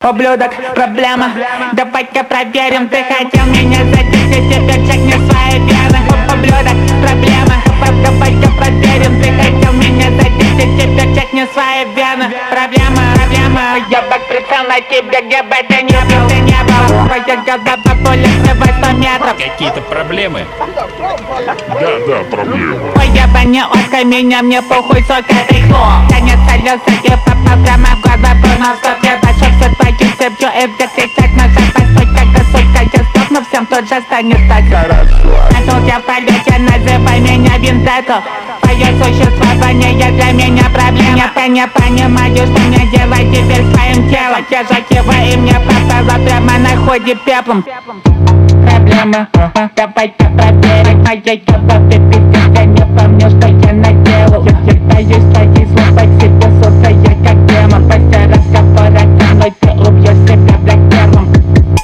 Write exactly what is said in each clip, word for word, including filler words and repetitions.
Ублюдок, проблема, давай-ка проверим. Ты хотел меня задеть, и теперь чекни свои вены. Ублюдок, проблема, давай-ка проверим. Ты хотел меня задеть, и теперь чекни свои вены. Проблема, проблема, я бак прицел на тебе, где бы ты не был, ты не был. Твоя голова по улице восемь метров. Какие-то проблемы? Да, да, проблема. Твоя баня узкая, меня мне похуй, сука, ты кто? Конец солёса, типа программа в глаза, полно стоп. Я бачу все твои сепчу, и где кричать на запас. Хоть когда, сука, я стопну, всем тут же станет так хорошо. А тут я в полете, называй меня Виндетто. Твое существование для меня проблема. Я не понимаю, что мне делать теперь с твоим телом. Те же кивы, и мне попало прямо на ходе пеплом. Проблема, давай-ка проверим. Моей голове пиздец, я не помню, что я наделал. Я боюсь твои слова к себе, сука, я как демон. После разговора со мной ты убьешь себя блядь первым.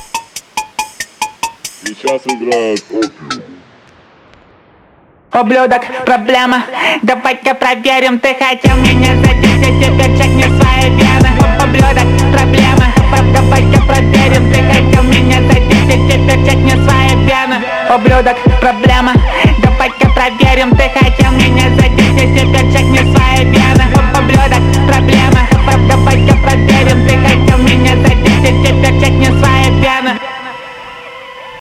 Сейчас играют опиум. Ублюдок, проблема, давай-ка проверим. Ты хотел меня задеть, и теперь чекни свои вены. Ублюдок, проблема, давай-ка проверим. Ты хотел меня задеть, и теперь чекни свои вены. Ублюдок,